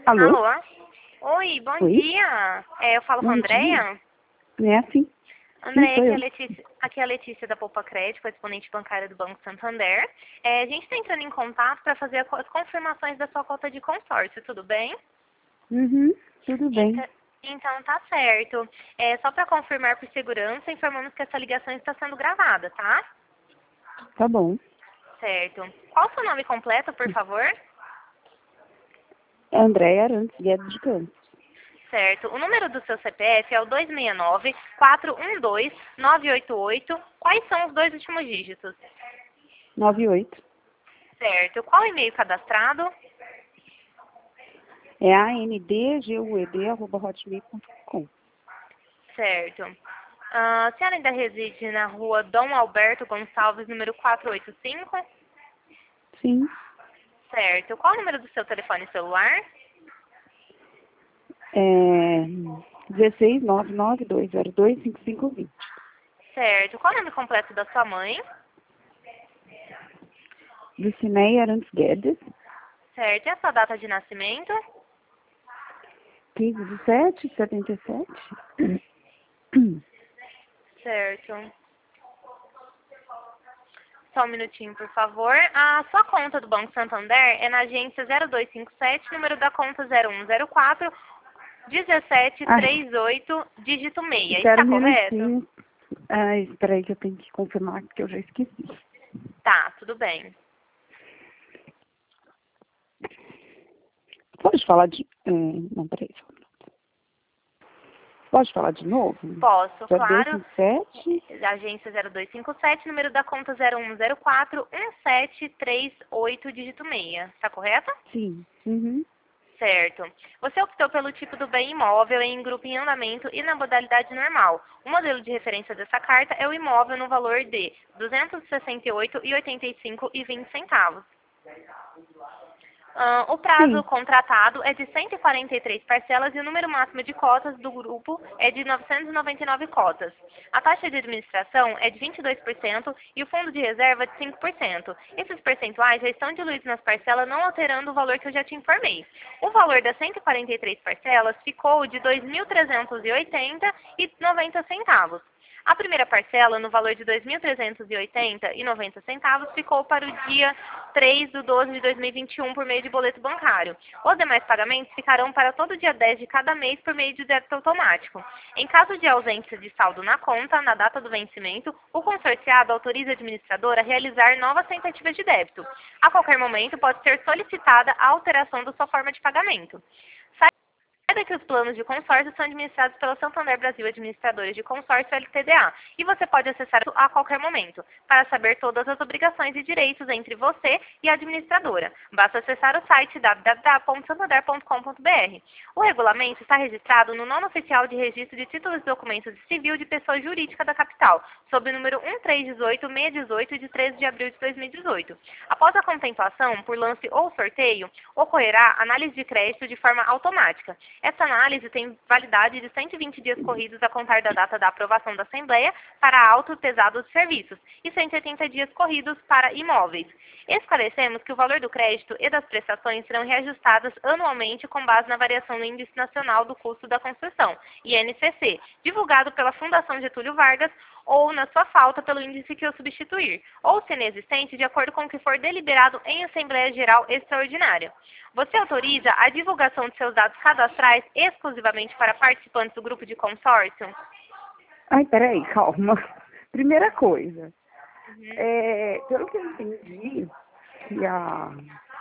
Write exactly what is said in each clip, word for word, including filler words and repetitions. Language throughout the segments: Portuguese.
Alô? Alô? Oi, bom Oi? dia. É, eu falo com a Bom Andréia. dia. É assim. Andréia, sou aqui é eu. a Letícia, aqui é a Letícia da Poupa Crédito, correspondente bancária do Banco Santander. É, a gente está entrando em contato para fazer a co- as confirmações da sua cota de consórcio, tudo bem? Uhum, tudo bem. Então, então tá certo. É, só para confirmar por segurança, informamos que essa ligação está sendo gravada, tá? Tá bom. Certo. Qual o seu nome completo, por favor? É Andréia Arantes Guedes de Campos. Certo. O número do seu C P F é o dois seis nove, quatro um dois, nove oito oito. Quais são os dois últimos dígitos? noventa e oito. Certo. Qual o e-mail cadastrado? É a n d g u e d arroba hotmail ponto com. Certo. Ah, a senhora ainda reside na rua Dom Alberto Gonçalves, número quatrocentos e oitenta e cinco? Sim. Certo. Qual o número do seu telefone celular? É dezesseis nove nove dois zero dois cinco cinco dois zero. Certo. Qual o nome completo da sua mãe? Lucinéia Arantes Guedes. Certo. E a sua data de nascimento? quinze de sete de setenta e sete. Certo. Só um minutinho, por favor. A sua conta do Banco Santander é na agência zero dois cinco sete, número da conta zero um zero quatro, dezessete Ah, trinta e oito, dígito seis. espera Está um correto? minutinho. Ah, espera aí que eu tenho que confirmar, porque eu já esqueci. Tá, tudo bem. Pode falar de... eh, não, peraí. só um minuto. Pode falar de novo? Posso, zero dois claro. cinco sete. Agência zero dois cinco sete, número da conta zero um zero quatro, um sete três oito, dígito seis. Está correto? Sim. Uhum. Certo. Você optou pelo tipo do bem imóvel em grupo em andamento e na modalidade normal. O modelo de referência dessa carta é o imóvel no valor de duzentos e sessenta e oito reais e oitenta e cinco centavos. Ah, o prazo Sim. contratado é de cento e quarenta e três parcelas e o número máximo de cotas do grupo é de novecentas e noventa e nove cotas. A taxa de administração é de vinte e dois por cento e o fundo de reserva de cinco por cento. Esses percentuais já estão diluídos nas parcelas, não alterando o valor que eu já te informei. O valor das cento e quarenta e três parcelas ficou de dois mil trezentos e oitenta reais e noventa centavos. A primeira parcela, no valor de dois mil trezentos e oitenta reais e noventa centavos, ficou para o dia três de doze de dois mil e vinte e um por meio de boleto bancário. Os demais pagamentos ficarão para todo dia dez de cada mês por meio de débito automático. Em caso de ausência de saldo na conta, na data do vencimento, o consorciado autoriza a administradora a realizar novas tentativas de débito. A qualquer momento, pode ser solicitada a alteração da sua forma de pagamento. Saiba que os planos de consórcio são administrados pela Santander Brasil Administradores de Consórcio L T D A e você pode acessar a qualquer momento. Para saber todas as obrigações e direitos entre você e a administradora, basta acessar o site w w w ponto santander ponto com ponto b r. O regulamento está registrado no Nono Oficial de Registro de Títulos e Documentos Civil de Pessoa Jurídica da Capital, sob o número um três um oito, seis um oito, de treze de abril de dois mil e dezoito. Após a contemplação, por lance ou sorteio, ocorrerá análise de crédito de forma automática. Essa análise tem validade de cento e vinte dias corridos a contar da data da aprovação da Assembleia para auto pesado de serviços e cento e oitenta dias corridos para imóveis. Esclarecemos que o valor do crédito e das prestações serão reajustadas anualmente com base na variação do Índice Nacional do Custo da Construção, I N C C, divulgado pela Fundação Getúlio Vargas, ou, na sua falta, pelo índice que o substituir, ou, se inexistente, de acordo com o que for deliberado em Assembleia Geral Extraordinária. Você autoriza a divulgação de seus dados cadastrais exclusivamente para participantes do grupo de consórcio? Ai, peraí, calma. Primeira coisa. Uhum. É, pelo que eu entendi, que a...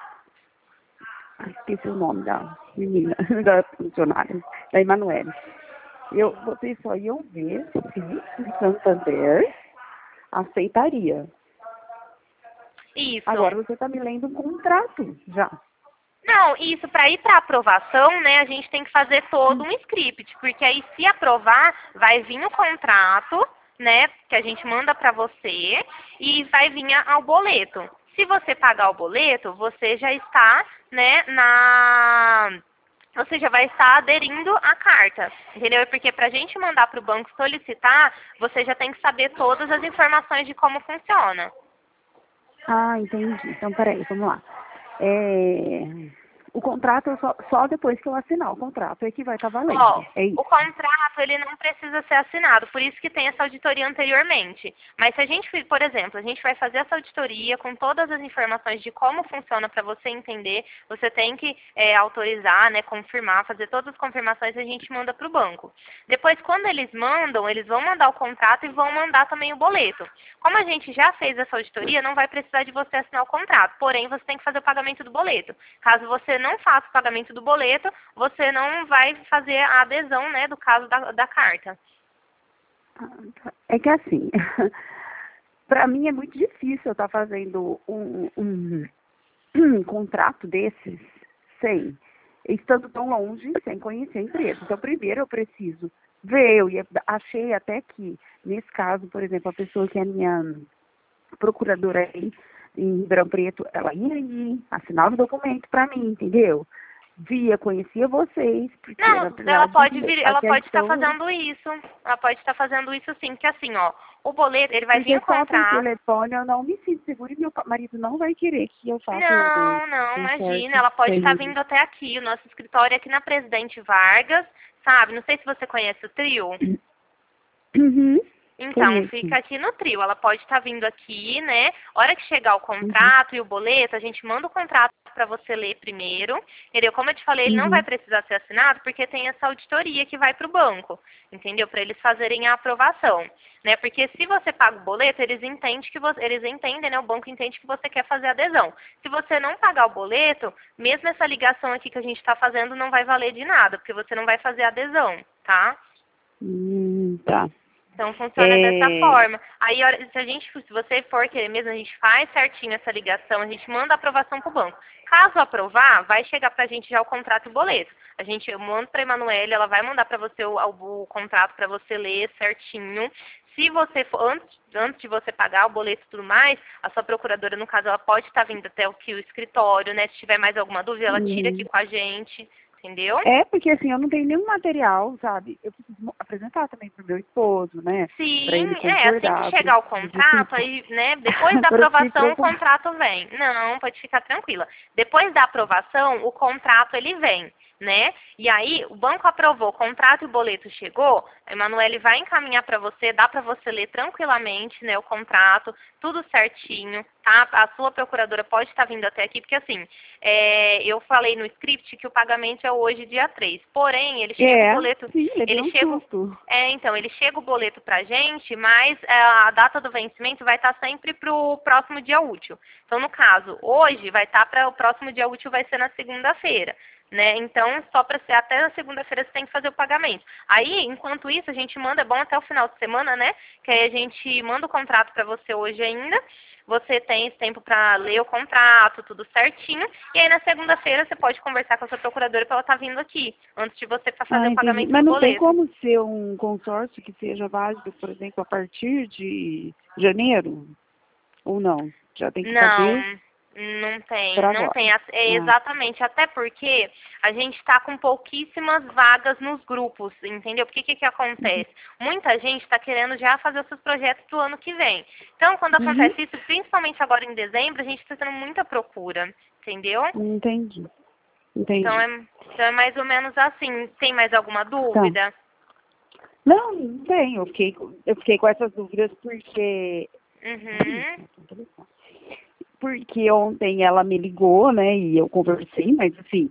ah, esqueci o nome da menina, da funcionária, da Emanuele. Eu, vocês só iam ver se o Santander aceitaria. Isso. Agora você está me lendo um contrato já. Não, isso, para ir para aprovação, né, a gente tem que fazer todo um script, porque aí se aprovar, vai vir o contrato, né, que a gente manda para você, e vai vir ao boleto. Se você pagar o boleto, você já está, né, na... você já vai estar aderindo à carta, entendeu? Porque para a gente mandar para o banco solicitar, você já tem que saber todas as informações de como funciona. Ah, entendi. Então, peraí, vamos lá. É, o, contrato eu só, só depois que eu assinar o contrato é que vai estar valendo. Ó, É isso. o contrato, ele não precisa ser assinado, por isso que tem essa auditoria anteriormente. Mas se a gente, por exemplo, a gente vai fazer essa auditoria com todas as informações de como funciona para você entender, você tem que é, autorizar, né, confirmar, fazer todas as confirmações e a gente manda para o banco. Depois, quando eles mandam, eles vão mandar o contrato e vão mandar também o boleto. Como a gente já fez essa auditoria, não vai precisar de você assinar o contrato, porém você tem que fazer o pagamento do boleto. Caso você não faça o pagamento do boleto, você não vai fazer a adesão, né, do caso da, da carta. É que assim, para mim é muito difícil eu estar fazendo um, um, um contrato desses sem, estando tão longe, sem conhecer a empresa. Então, primeiro eu preciso ver, eu ia, achei até que, nesse caso, por exemplo, a pessoa que é minha procuradora aí em Ribeirão Preto, ela ia ir, assinava o documento para mim, entendeu? Via, conhecia vocês. Porque Não, era, ela pode vir, ela até pode estar então, fazendo isso. Ela pode estar fazendo isso sim, porque assim, ó, o boleto, ele vai vir porque o só por contrato. telefone eu não me sinto segura e meu marido não vai querer que eu faça o Não, não, imagina, consórcio ela pode estar sem. vindo até aqui. O nosso escritório é aqui na Presidente Vargas, sabe? Não sei se você conhece o Trio. Uhum, Então, conheço. fica aqui no Trio. Ela pode estar vindo aqui, né? Hora que chegar o contrato e o boleto, a gente manda o contrato para você ler primeiro. Entendeu? Como eu te falei, ele não vai Uhum. precisar ser assinado porque tem essa auditoria que vai para o banco. Entendeu? Para eles fazerem a aprovação. Né? Porque se você paga o boleto, eles entendem que você, eles entendem, né? O banco entende que você quer fazer adesão. Se você não pagar o boleto, mesmo essa ligação aqui que a gente está fazendo não vai valer de nada, porque você não vai fazer adesão, tá? Hum, tá. Então funciona É... dessa forma. Aí se a gente, se você for querer mesmo, a gente faz certinho essa ligação, a gente manda a aprovação para o banco. Caso aprovar, vai chegar para a gente já o contrato e o boleto. A gente manda para a Emanuele, ela vai mandar para você o, o, o contrato para você ler certinho. Se você for, antes, antes de você pagar o boleto e tudo mais, a sua procuradora, no caso, ela pode estar vindo até aqui o escritório, né? Se tiver mais alguma dúvida, ela tira aqui Uhum. com a gente. Entendeu? É, porque assim, eu não tenho nenhum material, sabe? Eu preciso apresentar também pro meu esposo, né? Pra Sim, ele é, assim concordar. que chegar o contrato, aí, né, depois da aprovação o contrato vem. Não, pode ficar tranquila. Depois da aprovação, o contrato ele vem, né? E aí, o banco aprovou, o contrato e o boleto chegou, a Emanuele vai encaminhar para você, dá para você ler tranquilamente, né, o contrato, tudo certinho, tá? A sua procuradora pode estar vindo até aqui, porque assim, é, eu falei no script que o pagamento é hoje, dia três. Porém, ele chega É, o boleto... sim, levei ele um chega, susto. é, então, ele chega o boleto pra gente, mas é, a data do vencimento vai estar sempre pro próximo dia útil. Então, no caso, hoje vai estar para o próximo dia útil, vai ser na segunda-feira. Né? Então, só para ser até na segunda-feira você tem que fazer o pagamento. Aí, enquanto isso, a gente manda, é bom até o final de semana, né? Que aí a gente manda o contrato para você hoje ainda. Você tem esse tempo para ler o contrato, tudo certinho. E aí, na segunda-feira, você pode conversar com a sua procuradora para ela estar vindo aqui, antes de você para fazer Ah, o entendi. pagamento Mas do não tem boleto. como ser um consórcio que seja válido, por exemplo, a partir de janeiro? Ou não? Já tem que fazer Não, não tem, para não agora. tem. É Ah, exatamente, até porque a gente está com pouquíssimas vagas nos grupos, entendeu? Porque o que, que acontece? Muita gente está querendo já fazer os seus projetos do ano que vem. Então, quando uhum. acontece isso, principalmente agora em dezembro, a gente está tendo muita procura, entendeu? Entendi. Então Entendi. é, então é mais ou menos assim. Tem mais alguma Tá. dúvida? Não, não tem. Eu fiquei, eu fiquei com essas dúvidas porque... Uhum. Porque ontem ela me ligou, né, e eu conversei, mas assim,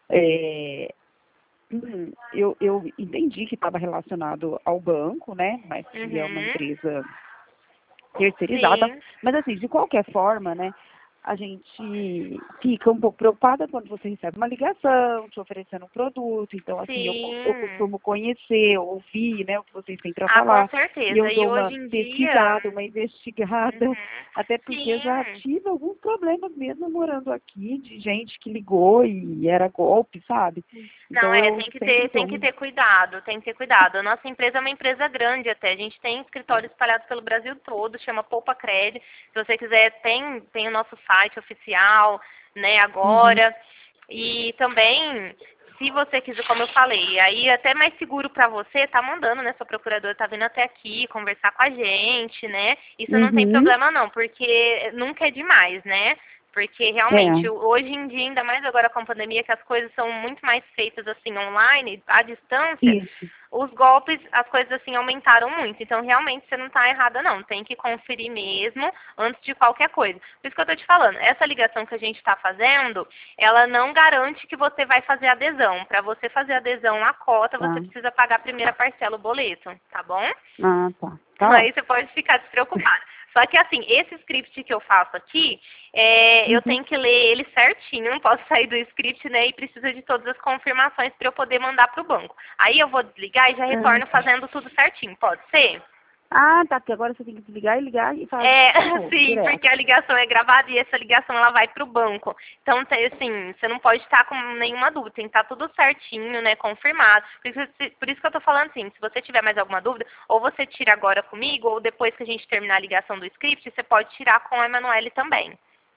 é, hum, eu, eu entendi que estava relacionado ao banco, né, mas que é uma Uhum. empresa terceirizada, Sim. mas assim, de qualquer forma, né, a gente fica um pouco preocupada quando você recebe uma ligação te oferecendo um produto, então assim, eu, eu Sim. costumo conhecer, ouvir, né, o que vocês têm para Ah, com falar, e certeza. eu E dou uma hoje em dia... pesquisada, uma investigada, Uhum. até porque eu já Sim. tive alguns problemas mesmo morando aqui, de gente que ligou e era golpe, sabe? Não, Então é, eu tem que sempre ter, dou tem que um... ter cuidado, tem que ter cuidado. A nossa empresa é uma empresa grande até, a gente tem escritórios espalhados pelo Brasil todo, chama Poupa Cred. Se você quiser, tem, tem o nosso site oficial, né, Uhum. agora. E também, se você quiser, como eu falei, aí é até mais seguro para você, tá mandando, né, sua procuradora tá vindo até aqui conversar com a gente, né? Isso não tem Uhum. problema não, porque nunca é demais, né? Porque realmente, É. hoje em dia, ainda mais agora com a pandemia, que as coisas são muito mais feitas assim online, à distância, Isso. os golpes, as coisas assim aumentaram muito. Então, realmente, você não está errada não. Tem que conferir mesmo antes de qualquer coisa. Por isso que eu estou te falando, essa ligação que a gente está fazendo, ela não garante que você vai fazer adesão. Para você fazer adesão à cota, Tá. você precisa pagar a primeira parcela, o boleto, tá bom? Ah, tá. Tá Aí ótimo. você pode ficar despreocupada. Só que assim, esse script que eu faço aqui, é, eu Uhum. tenho que ler ele certinho, não posso sair do script, né? E precisa de todas as confirmações para eu poder mandar para o banco. Aí eu vou desligar e já retorno Ah, fazendo tudo certinho, pode ser? ah, tá. Porque agora você tem que desligar e ligar e fazer É, de novo, sim, direto. porque a ligação é gravada e essa ligação ela vai para o banco. Então, tem, assim, você não pode estar com nenhuma dúvida, tem que estar tudo certinho, né, confirmado. Por isso, por isso que eu estou falando assim, se você tiver mais alguma dúvida, ou você tira agora comigo, ou depois que a gente terminar a ligação do script, você pode tirar com a Emanuele também.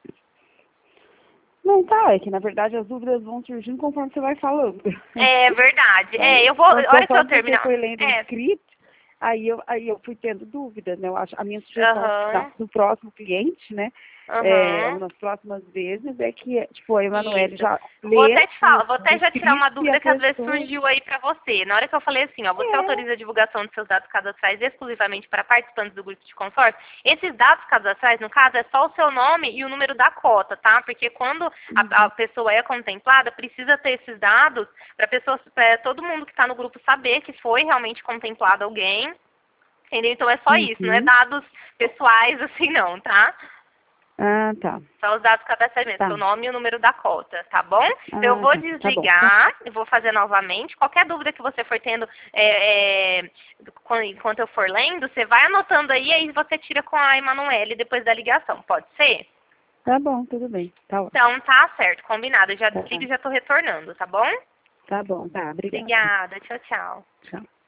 Não, tá. É que, na verdade, as dúvidas vão surgindo conforme você vai falando. É verdade. É, Aí, eu vou, a então, hora que eu conforme você terminar. foi lendo o É, script, aí eu, aí eu fui tendo dúvidas, né? Eu acho, a minha sugestão da- aham, do próximo cliente, né? É, aham. nas próximas vezes, é que, tipo, a Emanuele Isso. já Vou lê até te o, falar, vou o até já tirar uma script e a dúvida que às vezes pessoa... surgiu aí pra você. Na hora que eu falei assim, ó, você É. autoriza a divulgação dos seus dados cadastrais exclusivamente para participantes do grupo de consórcio? Esses dados cadastrais, no caso, é só o seu nome e o número da cota, tá? Porque quando a, a Uhum. pessoa é contemplada, precisa ter esses dados para pessoa, para todo mundo que está no grupo saber que foi realmente contemplado alguém. Entendeu? Então é só isso, não é Uhum. dados pessoais assim não, tá? Ah, tá. Só os dados cadastrais mesmo, Tá. seu nome e o número da cota, tá bom? Então eu Ah, vou tá. Tá bom. Então, desligar, eu vou fazer novamente. Qualquer dúvida que você for tendo é, é, enquanto eu for lendo, você vai anotando aí, aí você tira com a Emanuele depois da ligação, pode ser? tá bom, tudo bem. Tá ótimo. Então tá certo, combinado. Eu já Tá, desligo e já tô retornando, tá bom? tá bom. Tá, obrigada. Obrigada, tchau, tchau. Tchau.